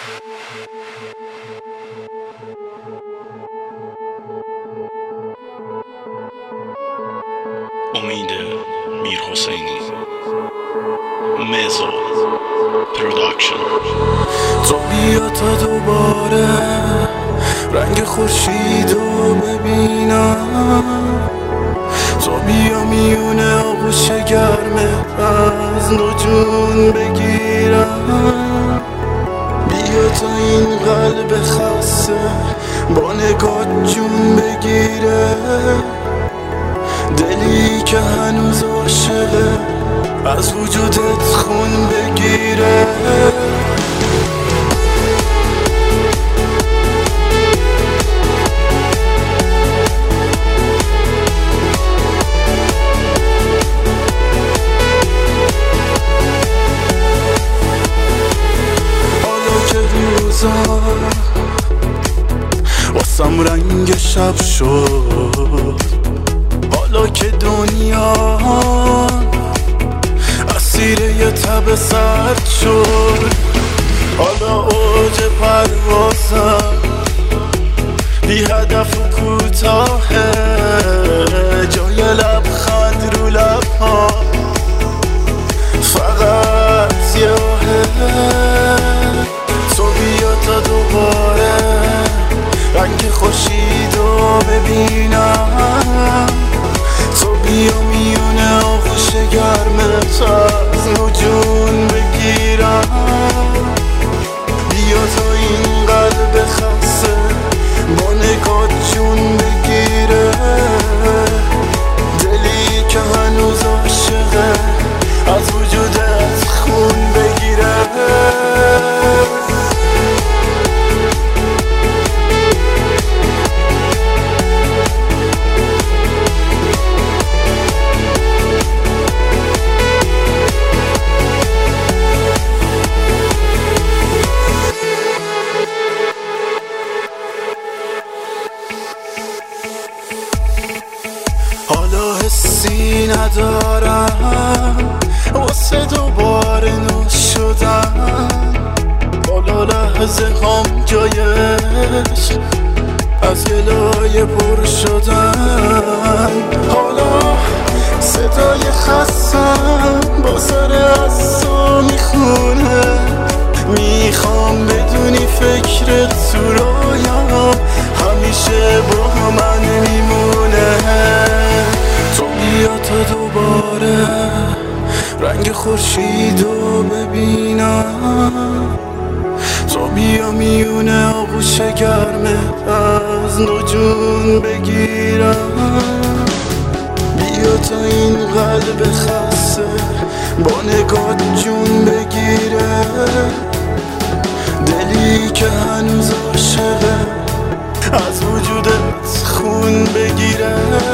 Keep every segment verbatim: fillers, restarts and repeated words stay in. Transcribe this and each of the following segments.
امید میر حسینی، مزو پروداکشن. تو بیا تا دوباره رنگ خورشیدو ببینم، تو بیا میونه آغوش گرمه از نجوم بگیرم، بیا تا این قلب خسته با نگات جون بگیره، دلی که هنوز عاشقه از وجودت خون بگیره. حالا که روزا واسم رنگ شب شد، حالا که دنیا اسیر یه تب سرد شد، حالا اوج پروازم بی هدف و کوتاهه، جای لبخند رو لبها فقط سیاهه. تو بیا تا دوباره رنگ خورشیدو ببینم، تو بیا میونه آغوش گرمت از نجوم بگیرم، بیا تا این قلب خسته با نگات جون بگیره، دلی که هنوز عاشقه از وجودت خون بگیره. حالا حسی ندارم واسه دوباره نو شدن، حالا لحظه هم جایش از گلای پر شدن، حالا صدای خستم با سر از تو میخونه، میخوام بدونی فکرت تو رویام همیشه با من میمونه. تو بیا تا دوباره رنگ خورشیدو ببینم، تو بیا میونه آغوش گرمه از نجوم بگیرم، بیا تا این قلب خسته با نگات جون بگیره، دلی که هنوز عاشقه از وجودت خون بگیره.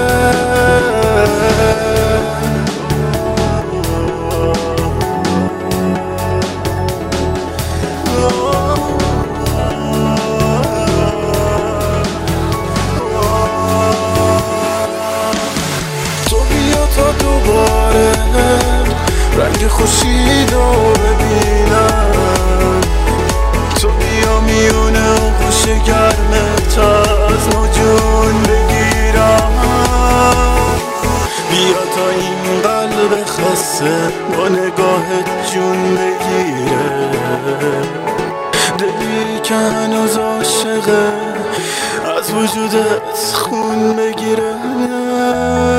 تو بیا تا دوباره رنگ خورشیدو ببینم، تو بیا میونه آغوش گرمت از نجوم بگیرم، بیا تا این قلب خسته با نگاهت جون بگیره، دلی که هنوز عاشقه از وجودت خون بگیره.